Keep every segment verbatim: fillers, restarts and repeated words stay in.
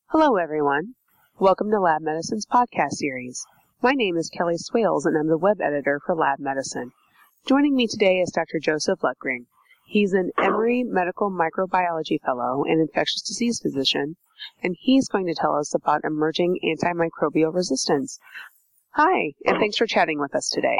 Hello, everyone. Welcome to Lab Medicine's podcast series. My name is Kelly Swales, and I'm the web editor for Lab Medicine. Joining me today is Doctor Joseph Lutgring. He's an Emory Medical Microbiology Fellow and infectious disease physician, and he's going to tell us about emerging antimicrobial resistance. Hi, and thanks for chatting with us today.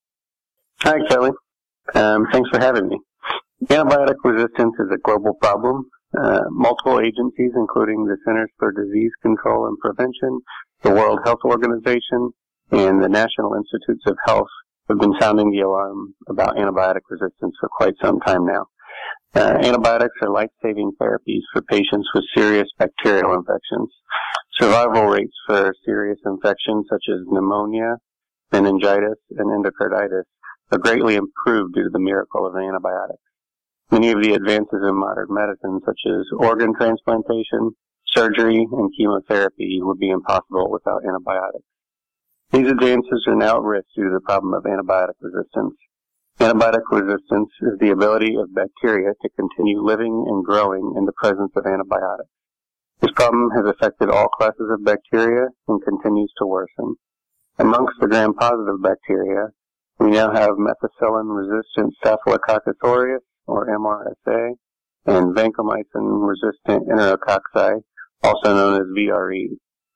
Hi, Kelly. Um, thanks for having me. Antibiotic resistance is a global problem. Uh, multiple agencies, including the Centers for Disease Control and Prevention, the World Health Organization, and the National Institutes of Health, have been sounding the alarm about antibiotic resistance for quite some time now. Uh, antibiotics are life-saving therapies for patients with serious bacterial infections. Survival rates for serious infections such as pneumonia, meningitis, and endocarditis are greatly improved due to the miracle of antibiotics. Many of the advances in modern medicine, such as organ transplantation, surgery, and chemotherapy, would be impossible without antibiotics. These advances are now at risk due to the problem of antibiotic resistance. Antibiotic resistance is the ability of bacteria to continue living and growing in the presence of antibiotics. This problem has affected all classes of bacteria and continues to worsen. Amongst the gram-positive bacteria, we now have methicillin-resistant Staphylococcus aureus, or M R S A, and vancomycin-resistant enterococci, also known as V R E.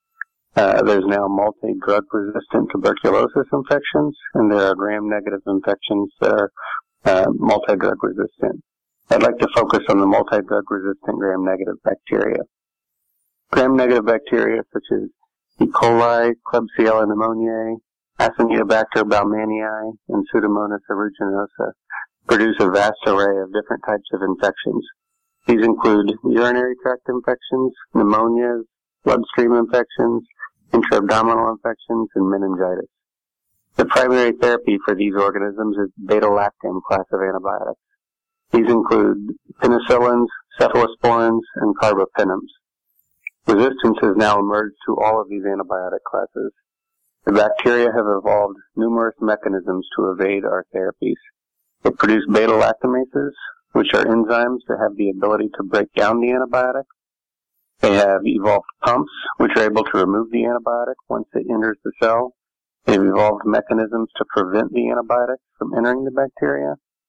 Uh, there's now multi-drug-resistant tuberculosis infections, and there are gram-negative infections that are uh, multi-drug-resistant. I'd like to focus on the multi-drug-resistant gram-negative bacteria. Gram-negative bacteria such as E. coli, Klebsiella pneumoniae, Acinetobacter baumannii, and Pseudomonas aeruginosa produce a vast array of different types of infections. These include urinary tract infections, pneumonias, bloodstream infections, intra-abdominal infections, and meningitis. The primary therapy for these organisms is beta-lactam class of antibiotics. These include penicillins, cephalosporins, and carbapenems. Resistance has now emerged to all of these antibiotic classes. The bacteria have evolved numerous mechanisms to evade our therapies. They produce beta-lactamases, which are enzymes that have the ability to break down the antibiotic. They have evolved pumps, which are able to remove the antibiotic once it enters the cell. They've evolved mechanisms to prevent the antibiotic from entering the bacteria.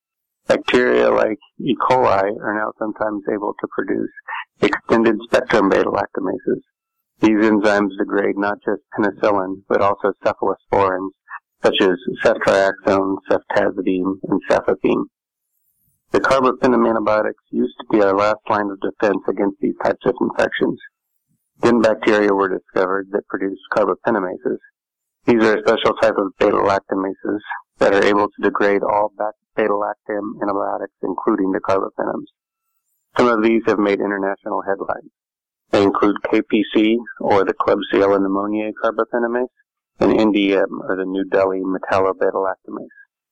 Bacteria like E. coli are now sometimes able to produce extended-spectrum beta-lactamases. These enzymes degrade not just penicillin, but also cephalosporins, such as ceftriaxone, ceftazidime, and cefepime. The carbapenem antibiotics used to be our last line of defense against these types of infections. Then bacteria were discovered that produced carbapenemases. These are a special type of beta-lactamases that are able to degrade all beta-lactam antibiotics, including the carbapenems. Some of these have made international headlines. They include K P C, or the Klebsiella pneumoniae carbapenemase, and N D M, or the New Delhi metallobeta-lactamase.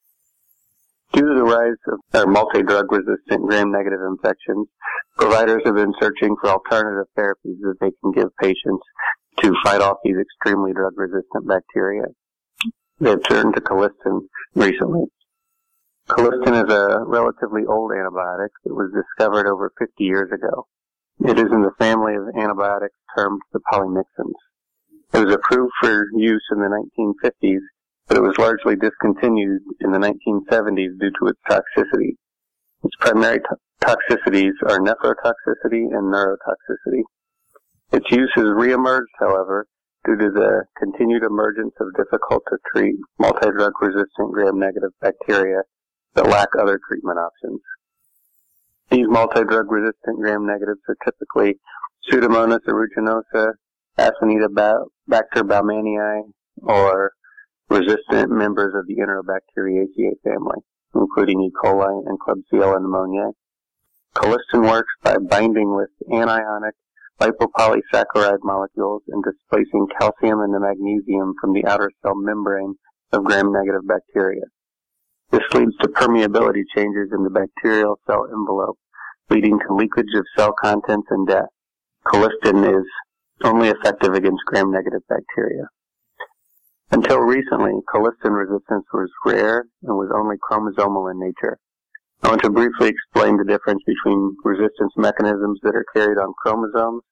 Due to the rise of our multi-drug-resistant gram-negative infections, providers have been searching for alternative therapies that they can give patients to fight off these extremely drug-resistant bacteria. They've turned to colistin recently. Colistin is a relatively old antibiotic that was discovered over fifty years ago. It is in the family of antibiotics termed the polymyxins. It was approved for use in the nineteen fifties, but it was largely discontinued in the nineteen seventies due to its toxicity. Its primary to- toxicities are nephrotoxicity and neurotoxicity. Its use has reemerged, however, due to the continued emergence of difficult-to-treat multi-drug-resistant gram-negative bacteria that lack other treatment options. These multi-drug-resistant gram-negatives are typically Pseudomonas aeruginosa, Acinetobacter baumannii, or resistant members of the Enterobacteriaceae family, including E. coli and Klebsiella pneumoniae. Colistin works by binding with anionic lipopolysaccharide molecules and displacing calcium and the magnesium from the outer cell membrane of gram-negative bacteria. This leads to permeability changes in the bacterial cell envelope, leading to leakage of cell contents and death. Colistin is only effective against gram-negative bacteria. Until recently, colistin resistance was rare and was only chromosomal in nature. I want to briefly explain the difference between resistance mechanisms that are carried on chromosomes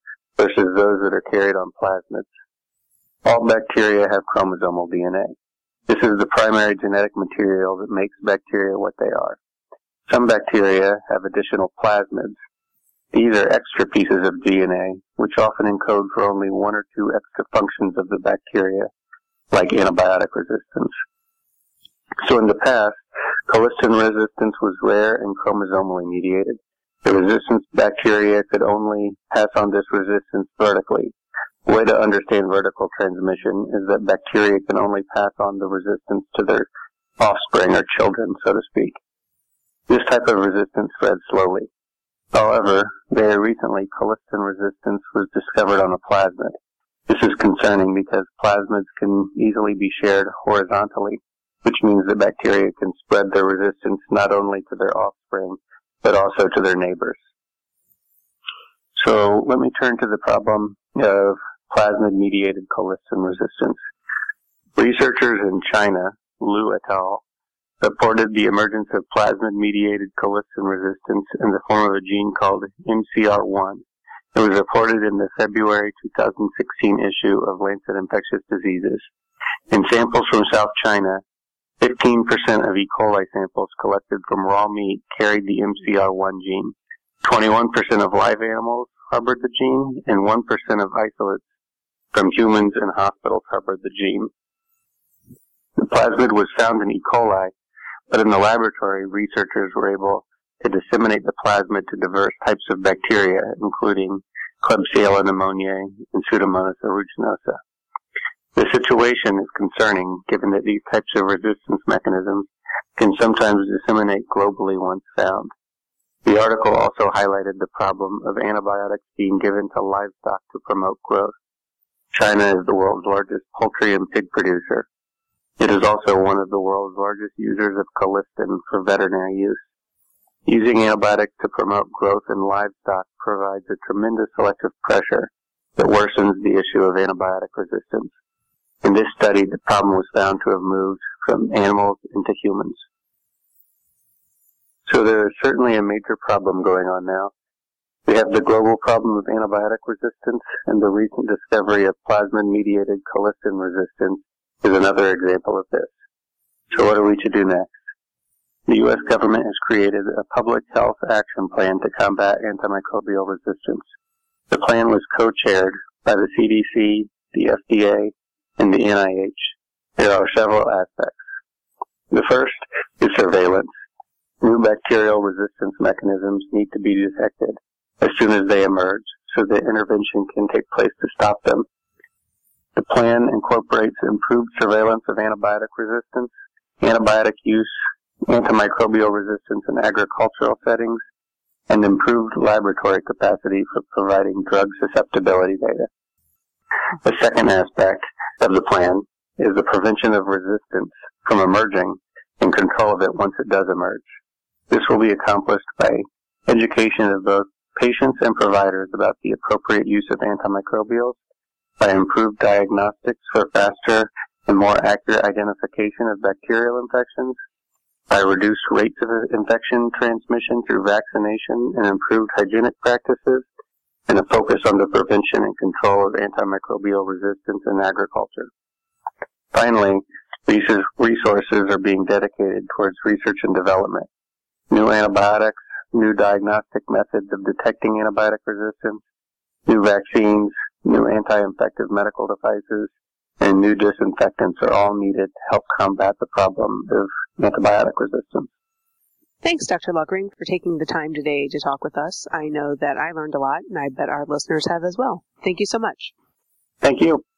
versus those that are carried on plasmids. All bacteria have chromosomal D N A. This is the primary genetic material that makes bacteria what they are. Some bacteria have additional plasmids. These are extra pieces of D N A, which often encode for only one or two extra functions of the bacteria, like antibiotic resistance. So in the past, colistin resistance was rare and chromosomally mediated. The resistance bacteria could only pass on this resistance vertically. The way to understand vertical transmission is that bacteria can only pass on the resistance to their offspring or children, so to speak. This type of resistance spreads slowly. However, very recently, colistin resistance was discovered on a plasmid. This is concerning because plasmids can easily be shared horizontally, which means that bacteria can spread their resistance not only to their offspring, but also to their neighbors. So let me turn to the problem of plasmid-mediated colistin resistance. Researchers in China, Liu et al., reported the emergence of plasmid-mediated colistin resistance in the form of a gene called M C R one. It was reported in the February two thousand sixteen issue of Lancet Infectious Diseases. In samples from South China, fifteen percent of E. coli samples collected from raw meat carried the M C R one gene. twenty-one percent of live animals harbored the gene, and one percent of isolates from humans and hospitals harbored the gene. The plasmid was found in E. coli, but in the laboratory, researchers were able to disseminate the plasmid to diverse types of bacteria, including Klebsiella pneumoniae and Pseudomonas aeruginosa. The situation is concerning, given that these types of resistance mechanisms can sometimes disseminate globally once found. The article also highlighted the problem of antibiotics being given to livestock to promote growth. China is the world's largest poultry and pig producer. It is also one of the world's largest users of colistin for veterinary use. Using antibiotics to promote growth in livestock provides a tremendous selective pressure that worsens the issue of antibiotic resistance. In this study, the problem was found to have moved from animals into humans. So there is certainly a major problem going on now. We have the global problem of antibiotic resistance, and the recent discovery of plasmid-mediated colistin resistance is another example of this. So what are we to do next? The U S government has created a public health action plan to combat antimicrobial resistance. The plan was co-chaired by the C D C, the F D A, and the N I H. There are several aspects. The first is surveillance. New bacterial resistance mechanisms need to be detected as soon as they emerge so that intervention can take place to stop them. The plan incorporates improved surveillance of antibiotic resistance, antibiotic use, antimicrobial resistance in agricultural settings, and improved laboratory capacity for providing drug susceptibility data. The second aspect of the plan is the prevention of resistance from emerging and control of it once it does emerge. This will be accomplished by education of both patients and providers about the appropriate use of antimicrobials, by improved diagnostics for faster and more accurate identification of bacterial infections, by reduced rates of infection transmission through vaccination and improved hygienic practices, and a focus on the prevention and control of antimicrobial resistance in agriculture. Finally, resources are being dedicated towards research and development. New antibiotics, new diagnostic methods of detecting antibiotic resistance, new vaccines, new anti-infective medical devices, and new disinfectants are all needed to help combat the problem of antibiotic resistance. Thanks, Doctor Luckring, for taking the time today to talk with us. I know that I learned a lot, and I bet our listeners have as well. Thank you so much. Thank you.